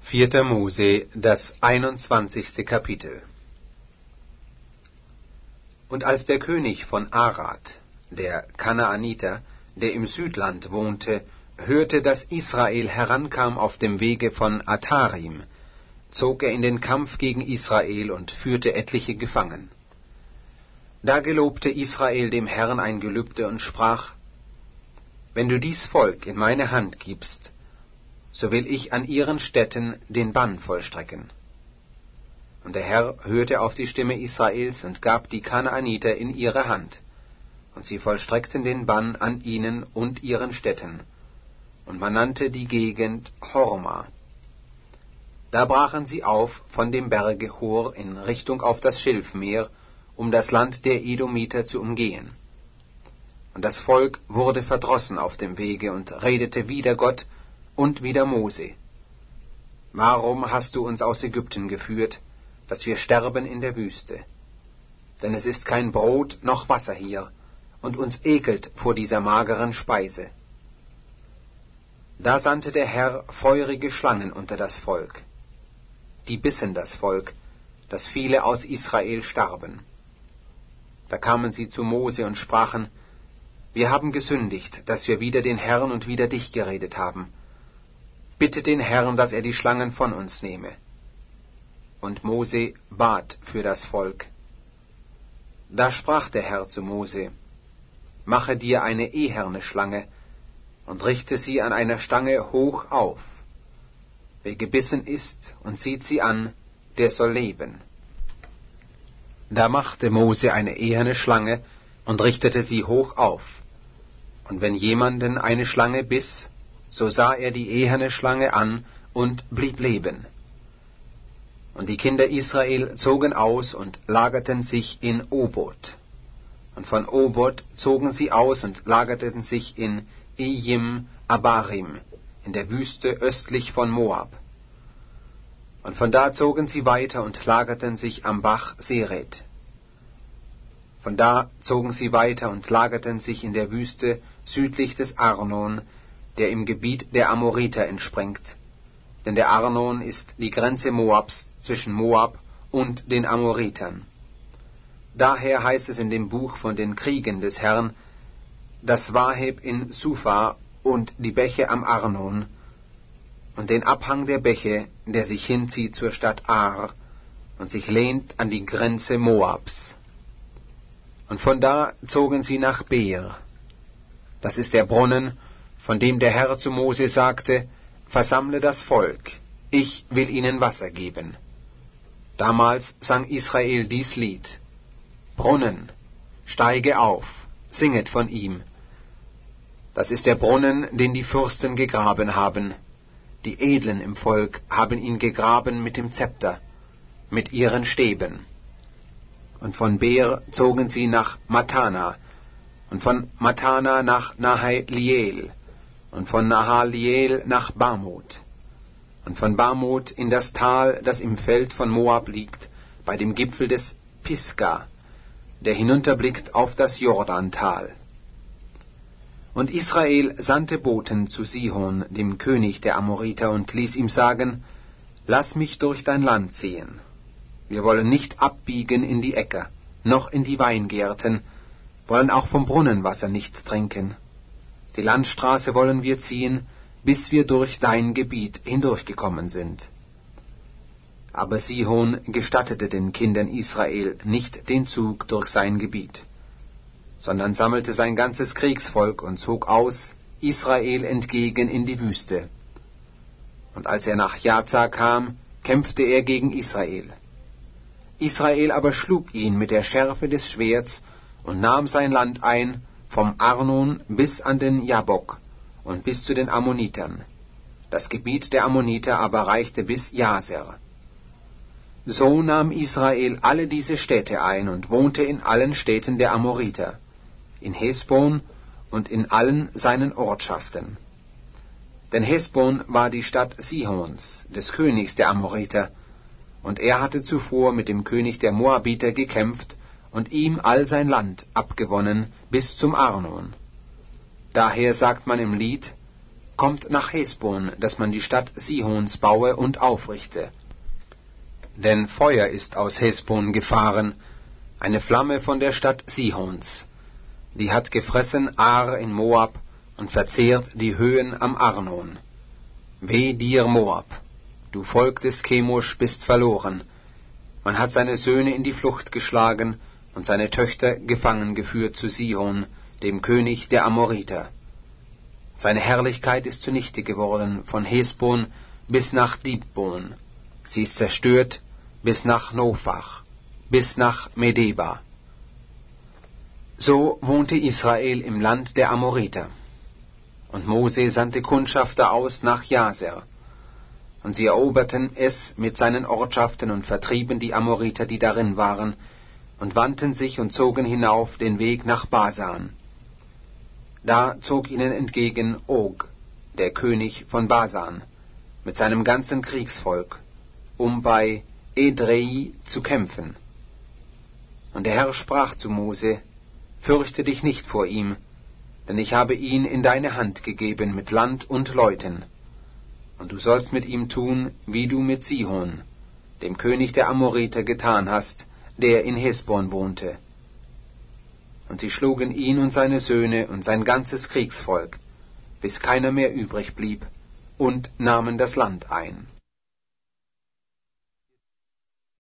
4. Mose, das 21. Kapitel. Und als der König von Arad, der Kanaaniter, der im Südland wohnte, hörte, dass Israel herankam auf dem Wege von Atarim, zog er in den Kampf gegen Israel und führte etliche gefangen. Da gelobte Israel dem Herrn ein Gelübde und sprach: Wenn du dies Volk in meine Hand gibst, so will ich an ihren Städten den Bann vollstrecken. Und der Herr hörte auf die Stimme Israels und gab die Kanaaniter in ihre Hand, und sie vollstreckten den Bann an ihnen und ihren Städten, und man nannte die Gegend Horma. Da brachen sie auf von dem Berge Hor in Richtung auf das Schilfmeer, um das Land der Edomiter zu umgehen. Und das Volk wurde verdrossen auf dem Wege und redete wider Gott und wider Mose: Warum hast du uns aus Ägypten geführt, dass wir sterben in der Wüste? Denn es ist kein Brot noch Wasser hier, und uns ekelt vor dieser mageren Speise. Da sandte der Herr feurige Schlangen unter das Volk. Die bissen das Volk, dass viele aus Israel starben. Da kamen sie zu Mose und sprachen: Wir haben gesündigt, dass wir wider den Herrn und wider dich geredet haben. Bitte den Herrn, dass er die Schlangen von uns nehme. Und Mose bat für das Volk. Da sprach der Herr zu Mose: Mache dir eine eherne Schlange und richte sie an einer Stange hoch auf. Wer gebissen ist und sieht sie an, der soll leben. Da machte Mose eine eherne Schlange und richtete sie hoch auf. Und wenn jemanden eine Schlange biss, so sah er die eherne Schlange an und blieb leben. Und die Kinder Israel zogen aus und lagerten sich in Obot. Und von Obot zogen sie aus und lagerten sich in Ejim Abarim, in der Wüste östlich von Moab. Und von da zogen sie weiter und lagerten sich am Bach Seret. Von da zogen sie weiter und lagerten sich in der Wüste südlich des Arnon, der im Gebiet der Amoriter entspringt. Denn der Arnon ist die Grenze Moabs zwischen Moab und den Amoritern. Daher heißt es in dem Buch von den Kriegen des Herrn: Das Waheb in Sufa und die Bäche am Arnon und den Abhang der Bäche, der sich hinzieht zur Stadt Ar und sich lehnt an die Grenze Moabs. Und von da zogen sie nach Beer. Das ist der Brunnen, von dem der Herr zu Mose sagte: Versammle das Volk, ich will ihnen Wasser geben. Damals sang Israel dies Lied: Brunnen, steige auf, singet von ihm. Das ist der Brunnen, den die Fürsten gegraben haben. Die Edlen im Volk haben ihn gegraben mit dem Zepter, mit ihren Stäben. Und von Beer zogen sie nach Matana, und von Matana nach Nahaliel, und von Nahaliel nach Bamoth, und von Bamoth in das Tal, das im Feld von Moab liegt, bei dem Gipfel des Pisga, der hinunterblickt auf das Jordantal. Und Israel sandte Boten zu Sihon, dem König der Amoriter, und ließ ihm sagen: Lass mich durch dein Land ziehen. Wir wollen nicht abbiegen in die Äcker, noch in die Weingärten, wollen auch vom Brunnenwasser nichts trinken. Die Landstraße wollen wir ziehen, bis wir durch dein Gebiet hindurchgekommen sind. Aber Sihon gestattete den Kindern Israel nicht den Zug durch sein Gebiet, sondern sammelte sein ganzes Kriegsvolk und zog aus, Israel entgegen in die Wüste. Und als er nach Jaza kam, kämpfte er gegen Israel. Israel aber schlug ihn mit der Schärfe des Schwerts und nahm sein Land ein, vom Arnon bis an den Jabok und bis zu den Ammonitern. Das Gebiet der Ammoniter aber reichte bis Jaser. So nahm Israel alle diese Städte ein und wohnte in allen Städten der Amoriter, in Hesbon und in allen seinen Ortschaften. Denn Hesbon war die Stadt Sihons, des Königs der Amoriter, und er hatte zuvor mit dem König der Moabiter gekämpft und ihm all sein Land abgewonnen bis zum Arnon. Daher sagt man im Lied: kommt nach Hesbon, dass man die Stadt Sihons baue und aufrichte. Denn Feuer ist aus Hesbon gefahren, eine Flamme von der Stadt Sihons. Die hat gefressen Ar in Moab und verzehrt die Höhen am Arnon. Weh dir, Moab, du Volk des Chemosh bist verloren. Man hat seine Söhne in die Flucht geschlagen und seine Töchter gefangen geführt zu Sihon, dem König der Amoriter. Seine Herrlichkeit ist zunichte geworden von Hesbon bis nach Dibon. Sie ist zerstört bis nach Nophach, bis nach Medeba. So wohnte Israel im Land der Amoriter. Und Mose sandte Kundschafter aus nach Jaser. Und sie eroberten es mit seinen Ortschaften und vertrieben die Amoriter, die darin waren, und wandten sich und zogen hinauf den Weg nach Basan. Da zog ihnen entgegen Og, der König von Basan, mit seinem ganzen Kriegsvolk, um bei Edrei zu kämpfen. Und der Herr sprach zu Mose: Fürchte dich nicht vor ihm, denn ich habe ihn in deine Hand gegeben mit Land und Leuten. Und du sollst mit ihm tun, wie du mit Sihon, dem König der Amoriter, getan hast, der in Hesbon wohnte. Und sie schlugen ihn und seine Söhne und sein ganzes Kriegsvolk, bis keiner mehr übrig blieb, und nahmen das Land ein.